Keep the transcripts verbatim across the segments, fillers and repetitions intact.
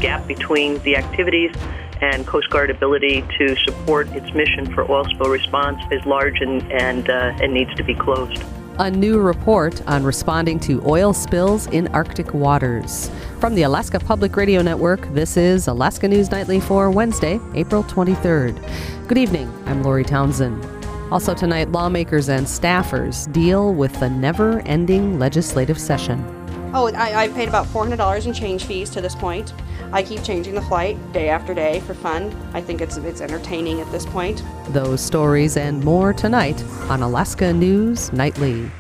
gap between the activities and Coast Guard ability to support its mission for oil spill response is large and, and, uh, and needs to be closed. A new report on responding to oil spills in Arctic waters. From the Alaska Public Radio Network, this is Alaska News Nightly for Wednesday, April twenty-third. Good evening, I'm Lori Townsend. Also tonight, lawmakers and staffers deal with the never-ending legislative session. Oh, I, I've paid about four hundred dollars in change fees to this point. I keep changing the flight day after day for fun. I think it's it's entertaining at this point. Those stories and more tonight on Alaska News Nightly.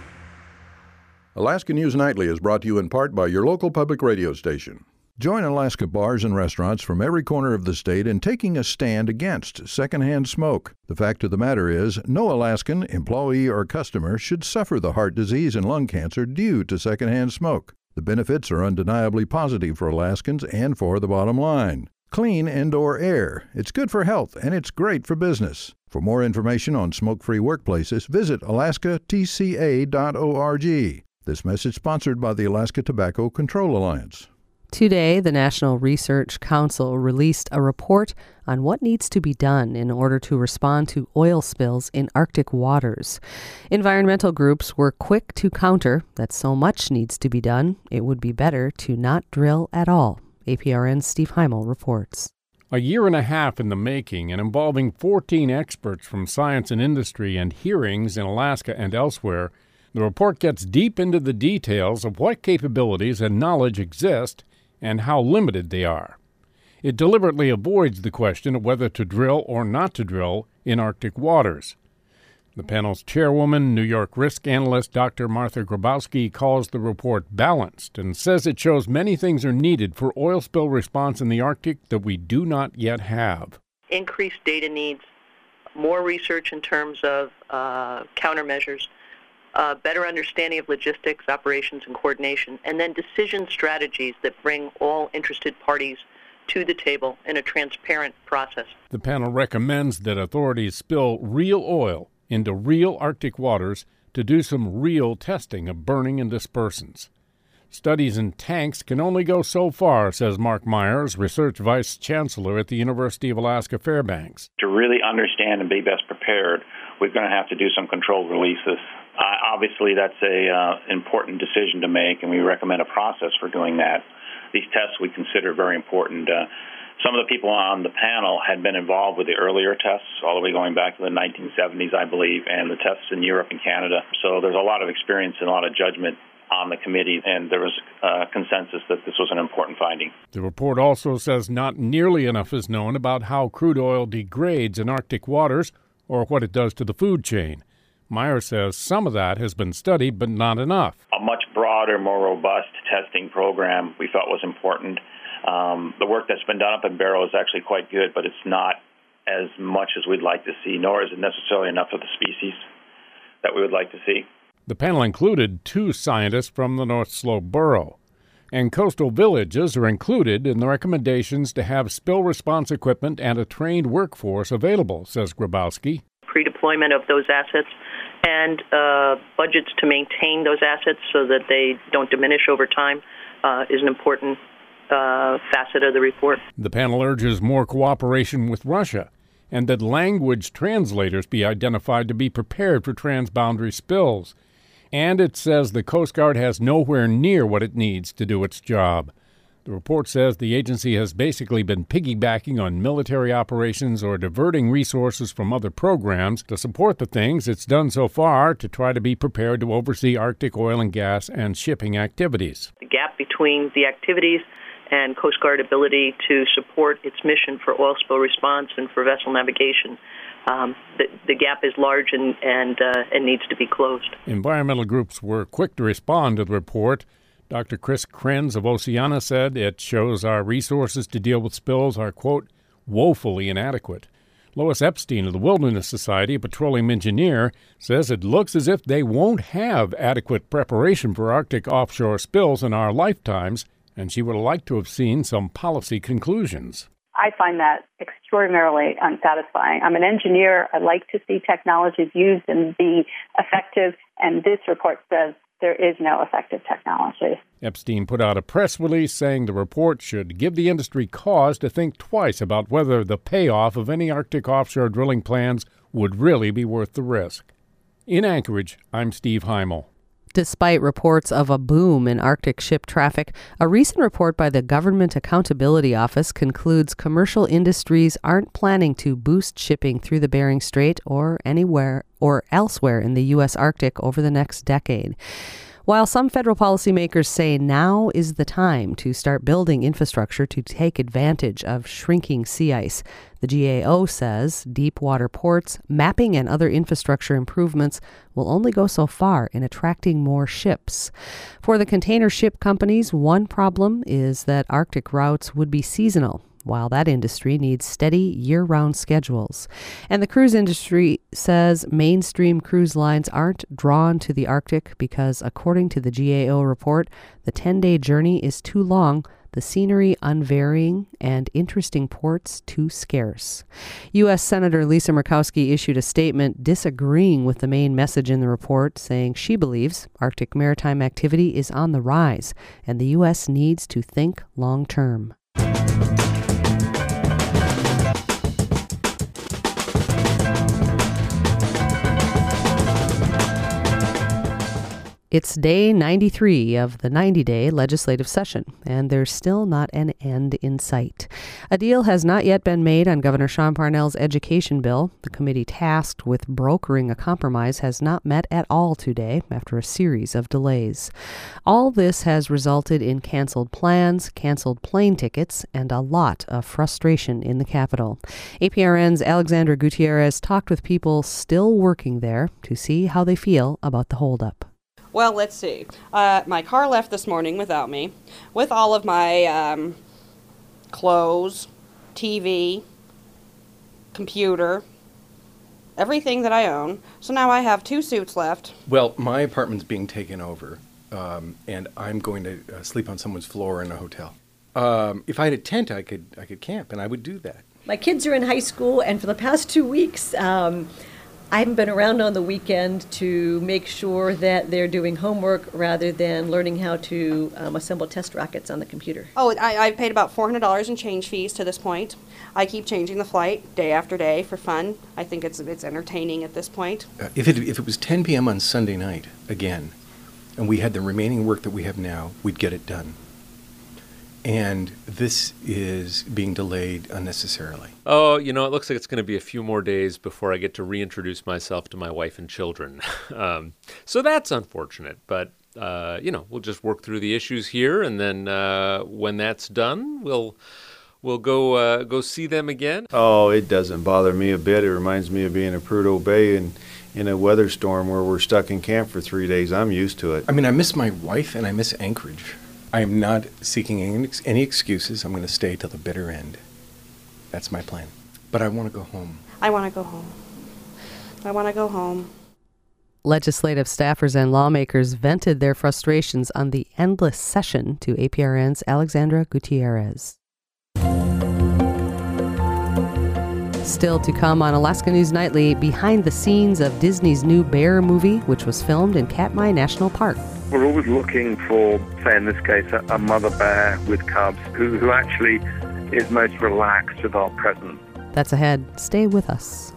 Alaska News Nightly is brought to you in part by your local public radio station. Join Alaska bars and restaurants from every corner of the state in taking a stand against secondhand smoke. The fact of the matter is, no Alaskan, employee, or customer should suffer the heart disease and lung cancer due to secondhand smoke. The benefits are undeniably positive for Alaskans and for the bottom line. Clean indoor air. It's good for health and it's great for business. For more information on smoke-free workplaces, visit alaska t c a dot org. This message sponsored by the Alaska Tobacco Control Alliance. Today, the National Research Council released a report on what needs to be done in order to respond to oil spills in Arctic waters. Environmental groups were quick to counter that so much needs to be done, it would be better to not drill at all. A P R N's Steve Heimel reports. A year and a half in the making and involving fourteen experts from science and industry and hearings in Alaska and elsewhere, the report gets deep into the details of what capabilities and knowledge exist and how limited they are. It deliberately avoids the question of whether to drill or not to drill in Arctic waters. The panel's chairwoman, New York risk analyst Doctor Martha Grabowski, calls the report balanced and says it shows many things are needed for oil spill response in the Arctic that we do not yet have. Increased data needs, more research in terms of uh, countermeasures, Uh, better understanding of logistics, operations, and coordination, and then decision strategies that bring all interested parties to the table in a transparent process. The panel recommends that authorities spill real oil into real Arctic waters to do some real testing of burning and dispersants. Studies in tanks can only go so far, says Mark Myers, research vice chancellor at the University of Alaska Fairbanks. To really understand and be best prepared, we're going to have to do some controlled releases. Uh, obviously, that's an uh, important decision to make, and we recommend a process for doing that. These tests we consider very important. Uh, some of the people on the panel had been involved with the earlier tests, all the way going back to the nineteen seventies, I believe, and the tests in Europe and Canada. So there's a lot of experience and a lot of judgment on the committee, and there was uh, consensus that this was an important finding. The report also says not nearly enough is known about how crude oil degrades in Arctic waters or what it does to the food chain. Meyer says some of that has been studied, but not enough. A much broader, more robust testing program we felt was important. Um, the work that's been done up in Barrow is actually quite good, but it's not as much as we'd like to see, nor is it necessarily enough of the species that we would like to see. The panel included two scientists from the North Slope Borough, and coastal villages are included in the recommendations to have spill response equipment and a trained workforce available, says Grabowski. Pre-deployment of those assets and uh, budgets to maintain those assets so that they don't diminish over time uh, is an important uh, facet of the report. The panel urges more cooperation with Russia and that language translators be identified to be prepared for transboundary spills. And it says the Coast Guard has nowhere near what it needs to do its job. The report says the agency has basically been piggybacking on military operations or diverting resources from other programs to support the things it's done so far to try to be prepared to oversee Arctic oil and gas and shipping activities. The gap between the activities and Coast Guard ability to support its mission for oil spill response and for vessel navigation, um, the, the gap is large and, and, uh, and needs to be closed. Environmental groups were quick to respond to the report. Doctor Chris Krenz of Oceana said it shows our resources to deal with spills are, quote, woefully inadequate. Lois Epstein of the Wilderness Society, a petroleum engineer, says it looks as if they won't have adequate preparation for Arctic offshore spills in our lifetimes, and she would like to have seen some policy conclusions. I find that extraordinarily unsatisfying. I'm an engineer. I like to see technologies used and be effective, and this report says there is no effective technology. Epstein put out a press release saying the report should give the industry cause to think twice about whether the payoff of any Arctic offshore drilling plans would really be worth the risk. In Anchorage, I'm Steve Heimel. Despite reports of a boom in Arctic ship traffic, a recent report by the Government Accountability Office concludes commercial industries aren't planning to boost shipping through the Bering Strait or anywhere or elsewhere in the U S Arctic over the next decade. While some federal policymakers say now is the time to start building infrastructure to take advantage of shrinking sea ice, the G A O says deep water ports, mapping, and other infrastructure improvements will only go so far in attracting more ships. For the container ship companies, one problem is that Arctic routes would be seasonal, while that industry needs steady year-round schedules. And the cruise industry says mainstream cruise lines aren't drawn to the Arctic because, according to the G A O report, the ten-day journey is too long, the scenery unvarying, and interesting ports too scarce. U S Senator Lisa Murkowski issued a statement disagreeing with the main message in the report, saying she believes Arctic maritime activity is on the rise and the U S needs to think long-term. It's day ninety-three of the ninety-day legislative session, and there's still not an end in sight. A deal has not yet been made on Governor Sean Parnell's education bill. The committee tasked with brokering a compromise has not met at all today after a series of delays. All this has resulted in canceled plans, canceled plane tickets, and a lot of frustration in the Capitol. A P R N's Alexandra Gutierrez talked with people still working there to see how they feel about the holdup. Well, let's see. Uh, my car left this morning without me, with all of my um, clothes, T V, computer, everything that I own. So now I have two suits left. Well, my apartment's being taken over, um, and I'm going to uh, sleep on someone's floor in a hotel. Um, if I had a tent, I could I could camp, and I would do that. My kids are in high school, and for the past two weeks, um, I haven't been around on the weekend to make sure that they're doing homework rather than learning how to um, assemble test rockets on the computer. Oh, I, I've paid about four hundred dollars in change fees to this point. I keep changing the flight day after day for fun. I think it's it's entertaining at this point. Uh, if it if it was ten p.m. on Sunday night, again, and we had the remaining work that we have now, we'd get it done. And this is being delayed unnecessarily. Oh, you know, it looks like it's going to be a few more days before I get to reintroduce myself to my wife and children. um, so that's unfortunate, but, uh, you know, we'll just work through the issues here, and then uh, when that's done, we'll we'll go uh, go see them again. Oh, it doesn't bother me a bit. It reminds me of being at Prudhoe Bay and in a weather storm where we're stuck in camp for three days. I'm used to it. I mean, I miss my wife and I miss Anchorage. I am not seeking any, any excuses. I'm going to stay till the bitter end. That's my plan. But I want to go home. I want to go home. I want to go home. Legislative staffers and lawmakers vented their frustrations on the endless session to A P R N's Alexandra Gutierrez. Still to come on Alaska News Nightly, behind the scenes of Disney's new Bear movie, which was filmed in Katmai National Park. We're always looking for, say in this case, a, a mother bear with cubs who, who actually is most relaxed with our presence. That's ahead. Stay with us.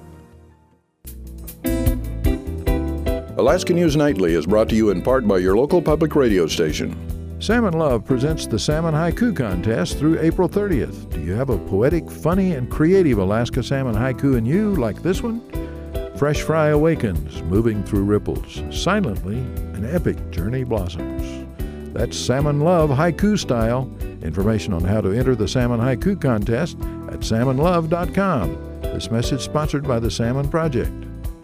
Alaska News Nightly is brought to you in part by your local public radio station. Salmon Love presents the Salmon Haiku Contest through April thirtieth. Do you have a poetic, funny, and creative Alaska salmon haiku in you like this one? Fresh fry awakens, moving through ripples. Silently, an epic journey blossoms. That's Salmon Love haiku style. Information on how to enter the Salmon Haiku Contest at salmon love dot com. This message sponsored by the Salmon Project.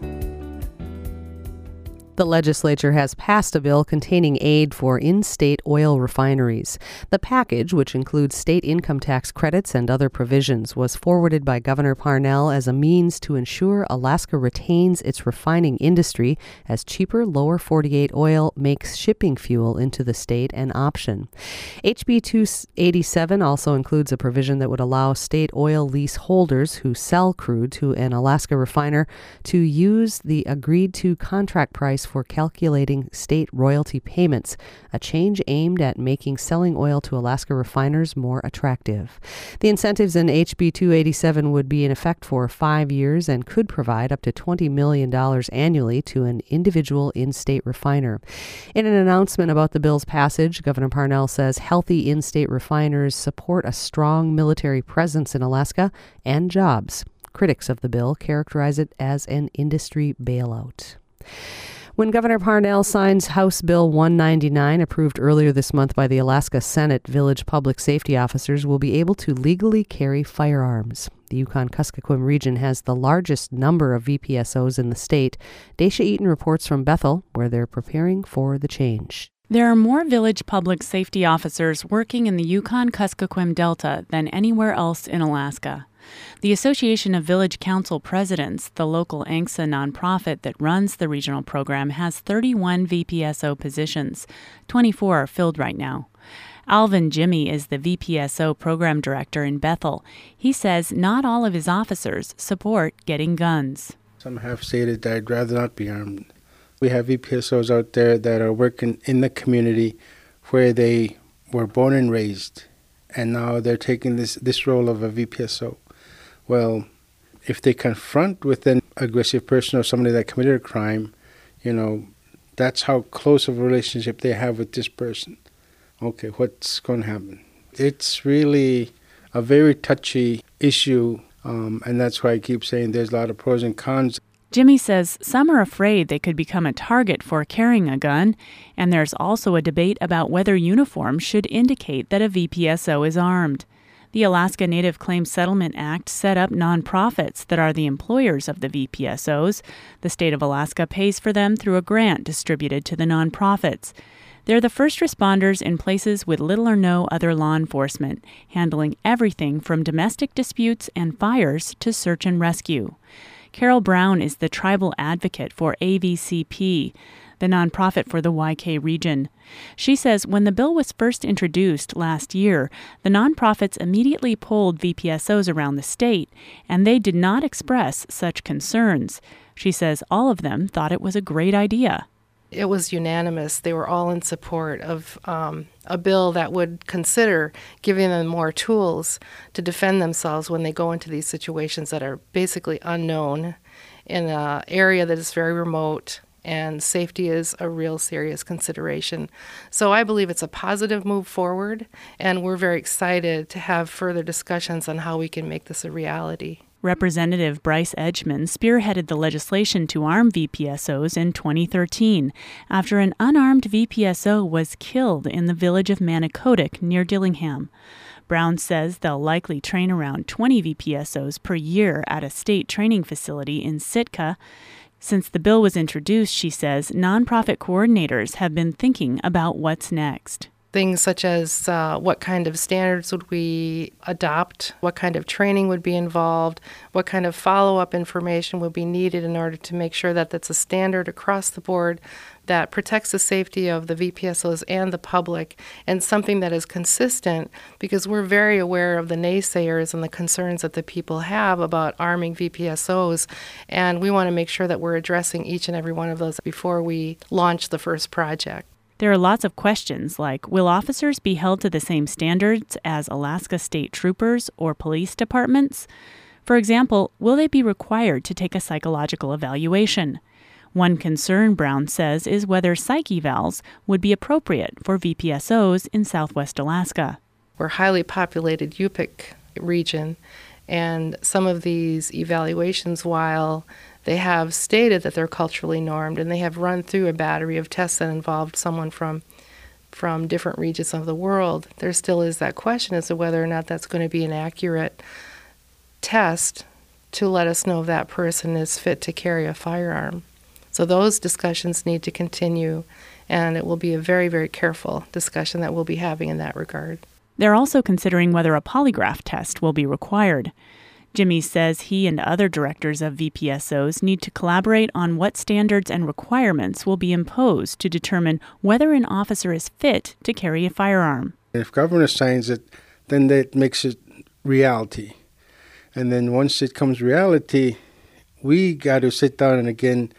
The legislature has passed a bill containing aid for in-state oil refineries. The package, which includes state income tax credits and other provisions, was forwarded by Governor Parnell as a means to ensure Alaska retains its refining industry as cheaper lower forty-eight oil makes shipping fuel into the state an option. H B two eighty-seven also includes a provision that would allow state oil lease holders who sell crude to an Alaska refiner to use the agreed-to contract price for calculating state royalty payments, a change aimed at making selling oil to Alaska refiners more attractive. The incentives in H B two eighty-seven would be in effect for five years and could provide up to twenty million dollars annually to an individual in-state refiner. In an announcement about the bill's passage, Governor Parnell says healthy in-state refiners support a strong military presence in Alaska and jobs. Critics of the bill characterize it as an industry bailout. When Governor Parnell signs House Bill one ninety-nine, approved earlier this month by the Alaska Senate, village public safety officers will be able to legally carry firearms. The Yukon-Kuskokwim region has the largest number of V P S Os in the state. Daisha Eaton reports from Bethel, where they're preparing for the change. There are more village public safety officers working in the Yukon-Kuskokwim Delta than anywhere else in Alaska. The Association of Village Council Presidents, the local A N C S A nonprofit that runs the regional program, has thirty-one V P S O positions. twenty-four are filled right now. Alvin Jimmy is the V P S O program director in Bethel. He says not all of his officers support getting guns. Some have stated that I'd rather not be armed. We have V P S Os out there that are working in the community where they were born and raised, and now they're taking this, this role of a V P S O. Well, if they confront with an aggressive person or somebody that committed a crime, you know, that's how close of a relationship they have with this person. Okay, what's going to happen? It's really a very touchy issue, um, and that's why I keep saying there's a lot of pros and cons. Jimmy says some are afraid they could become a target for carrying a gun, and there's also a debate about whether uniforms should indicate that a V P S O is armed. The Alaska Native Claims Settlement Act set up nonprofits that are the employers of the V P S Os. The state of Alaska pays for them through a grant distributed to the nonprofits. They're the first responders in places with little or no other law enforcement, handling everything from domestic disputes and fires to search and rescue. Carol Brown is the tribal advocate for A V C P, the nonprofit for the Y K region. She says when the bill was first introduced last year, the nonprofits immediately polled V P S Os around the state, and they did not express such concerns. She says all of them thought it was a great idea. It was unanimous. They were all in support of um, a bill that would consider giving them more tools to defend themselves when they go into these situations that are basically unknown in an area that is very remote, and safety is a real serious consideration. So I believe it's a positive move forward, and we're very excited to have further discussions on how we can make this a reality. Representative Bryce Edgman spearheaded the legislation to arm V P S Os in twenty thirteen after an unarmed V P S O was killed in the village of Manicodic near Dillingham. Brown says they'll likely train around twenty V P S Os per year at a state training facility in Sitka. Since the bill was introduced, she says, nonprofit coordinators have been thinking about what's next. Things such as uh, what kind of standards would we adopt, what kind of training would be involved, what kind of follow-up information would be needed in order to make sure that that's a standard across the board that protects the safety of the V P S Os and the public, and something that is consistent, because we're very aware of the naysayers and the concerns that the people have about arming V P S Os, and we want to make sure that we're addressing each and every one of those before we launch the first project. There are lots of questions like, will officers be held to the same standards as Alaska State Troopers or police departments? For example, will they be required to take a psychological evaluation? One concern, Brown says, is whether psych evals would be appropriate for V P S Os in southwest Alaska. We're a highly populated Yupik region, and some of these evaluations, while they have stated that they're culturally normed, and they have run through a battery of tests that involved someone from from different regions of the world, there still is that question as to whether or not that's going to be an accurate test to let us know if that person is fit to carry a firearm. So those discussions need to continue, and it will be a very, very careful discussion that we'll be having in that regard. They're also considering whether a polygraph test will be required. Jimmy says he and other directors of V P S Os need to collaborate on what standards and requirements will be imposed to determine whether an officer is fit to carry a firearm. If governor signs it, then that makes it reality. And then once it comes reality, we got to sit down and again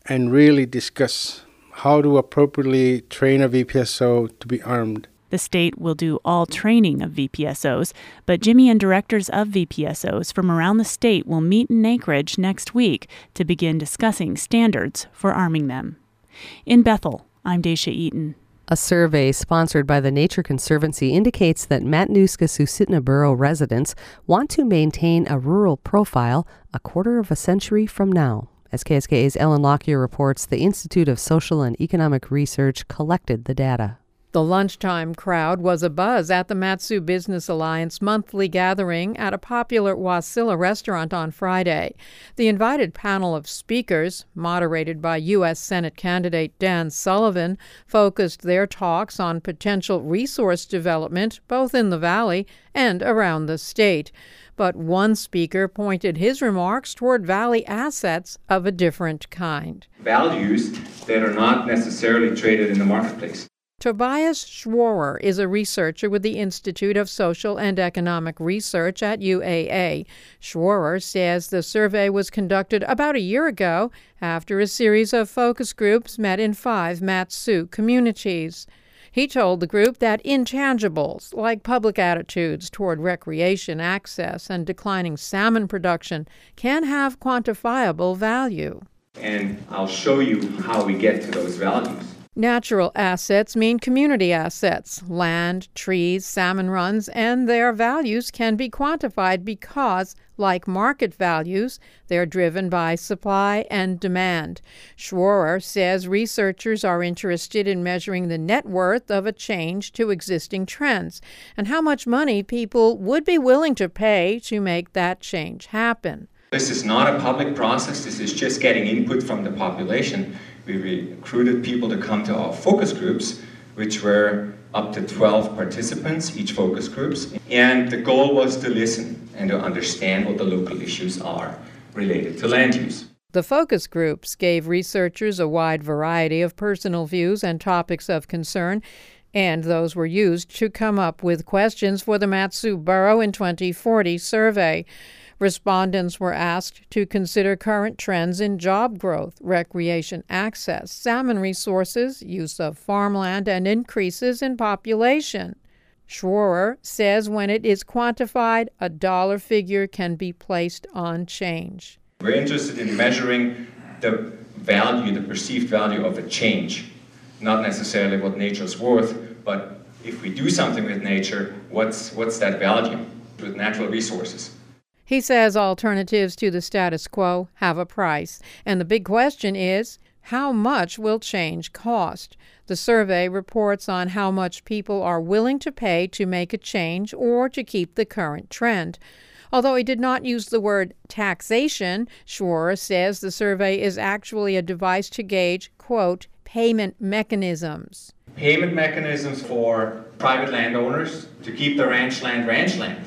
and really discuss how to appropriately train a V P S O to be armed. The state will do all training of V P S Os, but Jimmy and directors of V P S Os from around the state will meet in Anchorage next week to begin discussing standards for arming them. In Bethel, I'm Daisha Eaton. A survey sponsored by the Nature Conservancy indicates that Matanuska-Susitna Borough residents want to maintain a rural profile a quarter of a century from now. As K S K A's Ellen Lockyer reports, the Institute of Social and Economic Research collected the data. The lunchtime crowd was abuzz at the Mat-Su Business Alliance monthly gathering at a popular Wasilla restaurant on Friday. The invited panel of speakers, moderated by U S Senate candidate Dan Sullivan, focused their talks on potential resource development both in the valley and around the state. But one speaker pointed his remarks toward valley assets of a different kind. Values that are not necessarily traded in the marketplace. Tobias Schworer is a researcher with the Institute of Social and Economic Research at U A A. Schworer says the survey was conducted about a year ago after a series of focus groups met in five Mat-Su communities. He told the group that intangibles like public attitudes toward recreation access and declining salmon production can have quantifiable value. And I'll show you how we get to those values. Natural assets mean community assets. Land, trees, salmon runs, and their values can be quantified because, like market values, they're driven by supply and demand. Schworer says researchers are interested in measuring the net worth of a change to existing trends and how much money people would be willing to pay to make that change happen. This is not a public process. This is just getting input from the population. We recruited people to come to our focus groups, which were up to twelve participants, each focus groups. And the goal was to listen and to understand what the local issues are related to land use. The focus groups gave researchers a wide variety of personal views and topics of concern, and those were used to come up with questions for the Mat-Su Borough in twenty forty survey. Respondents were asked to consider current trends in job growth, recreation access, salmon resources, use of farmland, and increases in population. Schworer says when it is quantified, a dollar figure can be placed on change. We're interested in measuring the value, the perceived value of a change, not necessarily what nature's worth, but if we do something with nature, what's, what's that value with natural resources? He says alternatives to the status quo have a price, and the big question is, how much will change cost? The survey reports on how much people are willing to pay to make a change or to keep the current trend. Although he did not use the word taxation, Schworer says the survey is actually a device to gauge, quote, payment mechanisms. Payment mechanisms for private landowners to keep the ranch land ranch land,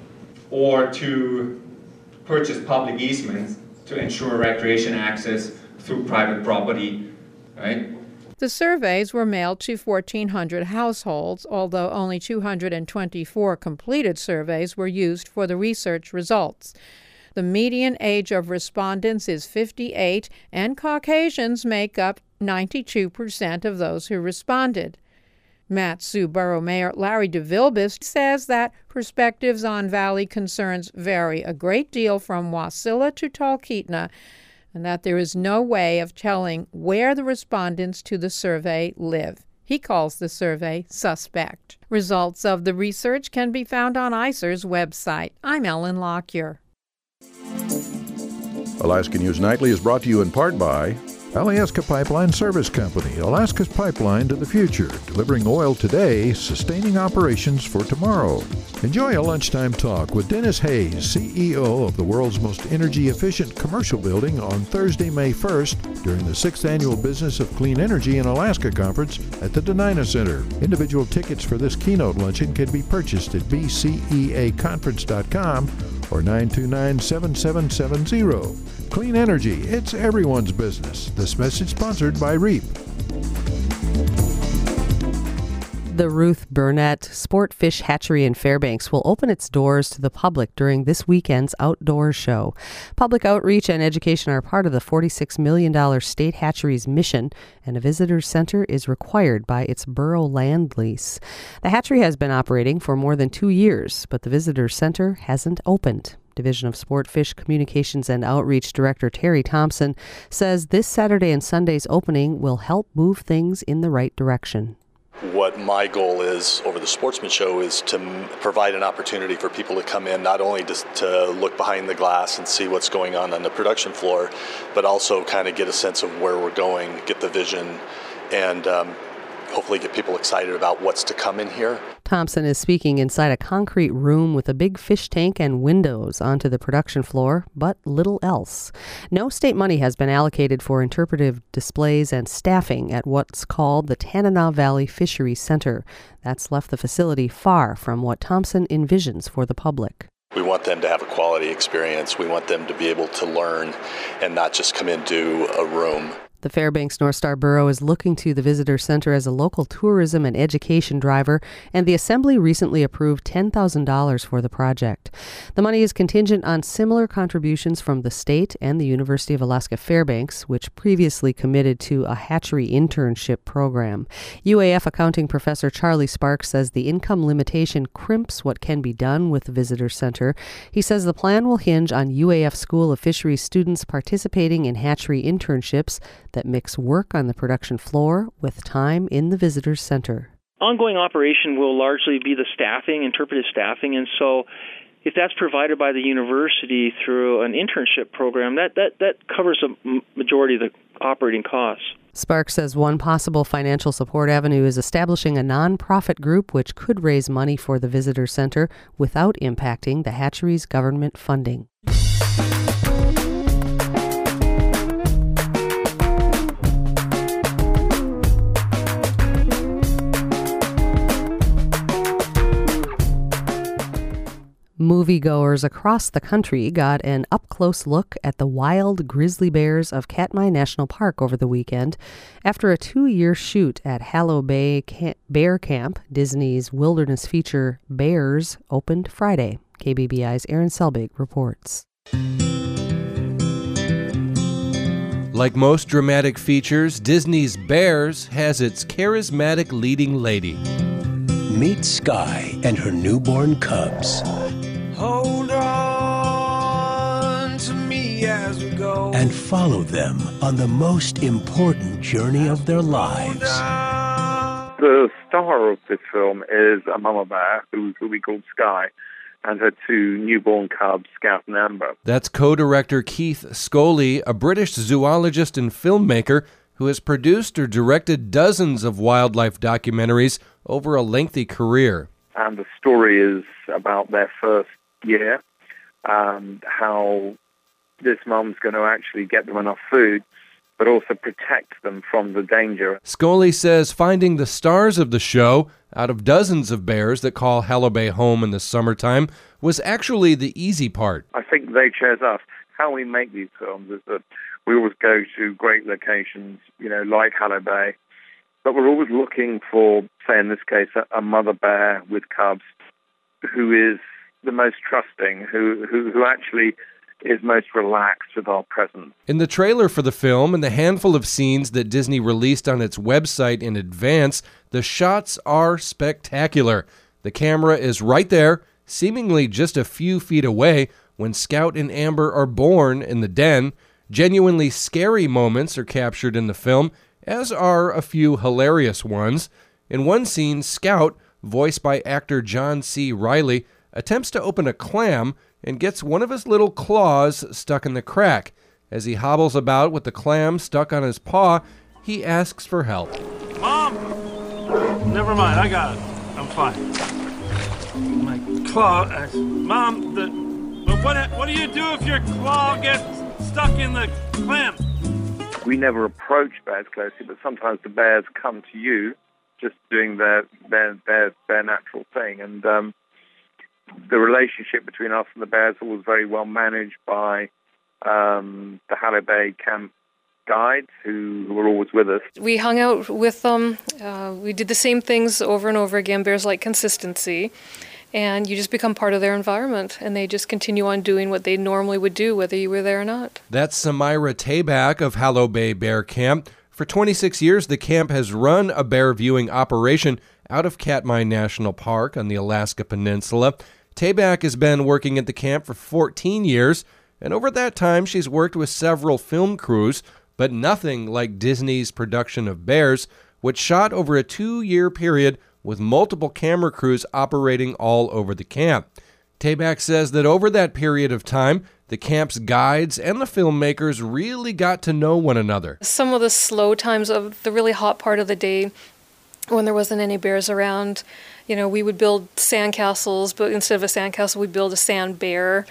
or to purchase public easements to ensure recreation access through private property, right? The surveys were mailed to fourteen hundred households, although only two hundred twenty-four completed surveys were used for the research results. The median age of respondents is fifty-eight, and Caucasians make up ninety-two percent of those who responded. Mat-Su Borough Mayor Larry DeVilbiss says that perspectives on valley concerns vary a great deal from Wasilla to Talkeetna, and that there is no way of telling where the respondents to the survey live. He calls the survey suspect. Results of the research can be found on I C E R's website. I'm Ellen Lockyer. Alaska News Nightly is brought to you in part by Alyeska Pipeline Service Company, Alaska's pipeline to the future, delivering oil today, sustaining operations for tomorrow. Enjoy a lunchtime talk with Dennis Hayes, C E O of the world's most energy-efficient commercial building, on Thursday, May first, during the sixth Annual Business of Clean Energy in Alaska Conference at the Denina Center. Individual tickets for this keynote luncheon can be purchased at b c e a conference dot com or nine two nine, seven seven seven zero. Clean energy, it's everyone's business. This message sponsored by REAP. The Ruth Burnett Sport Fish Hatchery in Fairbanks will open its doors to the public during this weekend's outdoor show. Public outreach and education are part of the forty-six million dollars state hatchery's mission, and a visitor center is required by its borough land lease. The hatchery has been operating for more than two years, but the visitor center hasn't opened. Division of Sport Fish Communications and Outreach Director Terry Thompson says this Saturday and Sunday's opening will help move things in the right direction. What my goal is over the Sportsman Show is to m- provide an opportunity for people to come in, not only to, to look behind the glass and see what's going on on the production floor, but also kind of get a sense of where we're going, get the vision, and um, hopefully get people excited about what's to come in here. Thompson is speaking inside a concrete room with a big fish tank and windows onto the production floor, but little else. No state money has been allocated for interpretive displays and staffing at what's called the Tanana Valley Fisheries Center. That's left the facility far from what Thompson envisions for the public. We want them to have a quality experience. We want them to be able to learn and not just come into a room. The Fairbanks North Star Borough is looking to the visitor center as a local tourism and education driver, and the Assembly recently approved ten thousand dollars for the project. The money is contingent on similar contributions from the state and the University of Alaska Fairbanks, which previously committed to a hatchery internship program. U A F accounting professor Charlie Sparks says the income limitation crimps what can be done with the visitor center. He says the plan will hinge on U A F School of Fisheries students participating in hatchery internships that mix work on the production floor with time in the visitors center. Ongoing operation will largely be the staffing, interpretive staffing, and so if that's provided by the university through an internship program, that, that, that covers a majority of the operating costs. Sparks says one possible financial support avenue is establishing a nonprofit group which could raise money for the visitor center without impacting the hatchery's government funding. Moviegoers across the country got an up-close look at the wild grizzly bears of Katmai National Park over the weekend. After a two-year shoot at Hallow Bay Camp, Bear Camp, Disney's wilderness feature Bears opened Friday. K B B I's Aaron Selbig reports. Like most dramatic features, Disney's Bears has its charismatic leading lady. Meet Sky and her newborn cubs. Hold on to me as we go. And follow them on the most important journey of their lives. The star of this film is a mama bear, who, who we call Sky, and her two newborn cubs, Scout and Amber. That's co-director Keith Scoley, a British zoologist and filmmaker who has produced or directed dozens of wildlife documentaries over a lengthy career. And the story is about their first year, and how this mum's going to actually get them enough food, but also protect them from the danger. Scoley says finding the stars of the show out of dozens of bears that call Hallow Bay home in the summertime was actually the easy part. I think they chose us. How we make these films is that we always go to great locations, you know, like Hallow Bay, but we're always looking for, say in this case, a, a mother bear with cubs who is the most trusting, who, who, who actually is most relaxed with our presence. In the trailer for the film and the handful of scenes that Disney released on its website in advance, the shots are spectacular. The camera is right there, seemingly just a few feet away, when Scout and Amber are born in the den. Genuinely scary moments are captured in the film, as are a few hilarious ones. In one scene, Scout, voiced by actor John C. Reilly, attempts to open a clam and gets one of his little claws stuck in the crack. As he hobbles about with the clam stuck on his paw, he asks for help. Mom! Never mind, I got it. I'm fine. My claw... Uh, Mom, the... But what, what do you do if your claw gets stuck in the clam? We never approach bears closely, but sometimes the bears come to you just doing their their their, their natural thing. And um, the relationship between us and the bears was very well managed by um, the Hallow Bay Camp guides who, who were always with us. We hung out with them. Uh, we did the same things over and over again. Bears like consistency. And you just become part of their environment, and they just continue on doing what they normally would do, whether you were there or not. That's Samira Tabak of Hallow Bay Bear Camp. For twenty-six years, the camp has run a bear viewing operation out of Katmai National Park on the Alaska Peninsula. Tabak has been working at the camp for fourteen years, and over that time, she's worked with several film crews, but nothing like Disney's production of Bears, which shot over a two-year period with multiple camera crews operating all over the camp. Tabak says that over that period of time, the camp's guides and the filmmakers really got to know one another. Some of the slow times of the really hot part of the day, when there wasn't any bears around, you know, we would build sandcastles, but instead of a sandcastle, we'd build a sand bear.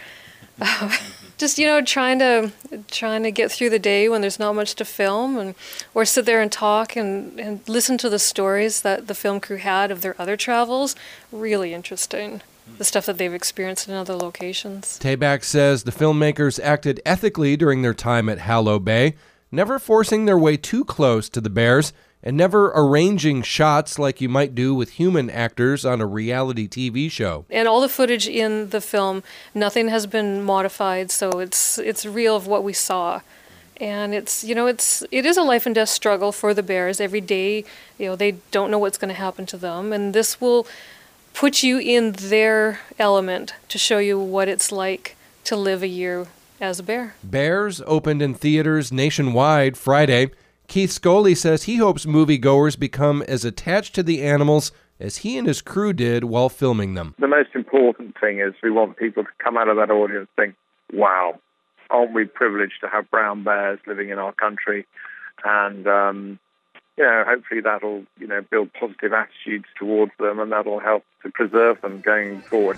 Just, you know, trying to trying to get through the day when there's not much to film, and or sit there and talk and, and listen to the stories that the film crew had of their other travels. Really interesting, the stuff that they've experienced in other locations. Tabak says the filmmakers acted ethically during their time at Hallow Bay, never forcing their way too close to the bears, and never arranging shots like you might do with human actors on a reality T V show. And all the footage in the film, nothing has been modified, so it's it's real of what we saw. And it's, you know, it's it is a life and death struggle for the bears. Every day, you know, they don't know what's going to happen to them, and this will put you in their element to show you what it's like to live a year as a bear. Bears opened in theaters nationwide Friday. Keith Scully says he hopes moviegoers become as attached to the animals as he and his crew did while filming them. The most important thing is we want people to come out of that audience and think, wow, aren't we privileged to have brown bears living in our country? And, um, you know, hopefully that'll, you know, build positive attitudes towards them, and that'll help to preserve them going forward.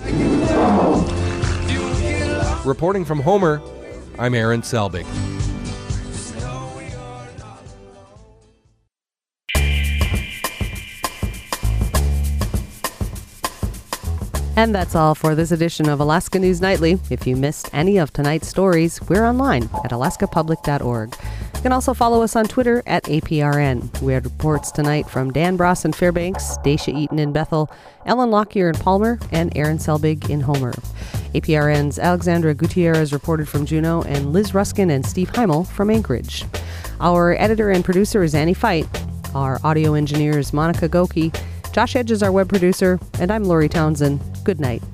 Reporting from Homer, I'm Aaron Selbig. And that's all for this edition of Alaska News Nightly. If you missed any of tonight's stories, we're online at alaska public dot org. You can also follow us on Twitter at A P R N. We had reports tonight from Dan Bross in Fairbanks, Dacia Eaton in Bethel, Ellen Lockyer in Palmer, and Aaron Selbig in Homer. A P R N's Alexandra Gutierrez reported from Juneau, and Liz Ruskin and Steve Heimel from Anchorage. Our editor and producer is Annie Fight. Our audio engineer is Monica Goki. Josh Edge is our web producer, and I'm Lori Townsend. Good night.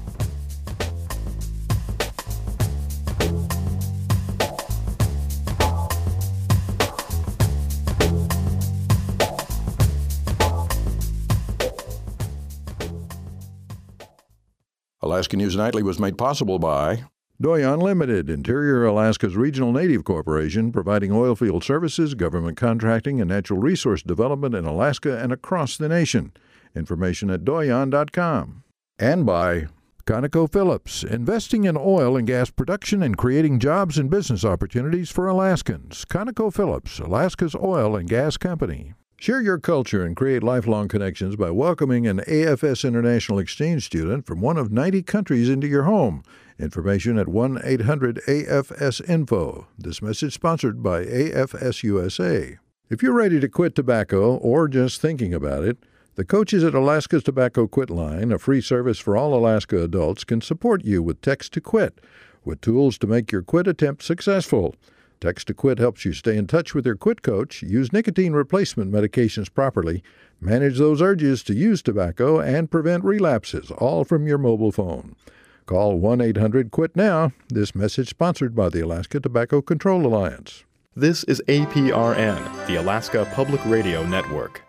Alaska News Nightly was made possible by Doyon Limited, Interior Alaska's regional native corporation, providing oil field services, government contracting, and natural resource development in Alaska and across the nation. Information at doyon dot com. And by ConocoPhillips, investing in oil and gas production and creating jobs and business opportunities for Alaskans. ConocoPhillips, Alaska's oil and gas company. Share your culture and create lifelong connections by welcoming an A F S International Exchange student from one of ninety countries into your home. Information at one eight hundred A F S info. This message sponsored by A F S U S A. If you're ready to quit tobacco or just thinking about it, the coaches at Alaska's Tobacco Quit Line, a free service for all Alaska adults, can support you with Text to Quit, with tools to make your quit attempt successful. Text to Quit helps you stay in touch with your quit coach, use nicotine replacement medications properly, manage those urges to use tobacco, and prevent relapses, all from your mobile phone. Call one eight hundred quit now. This message sponsored by the Alaska Tobacco Control Alliance. This is A P R N, the Alaska Public Radio Network.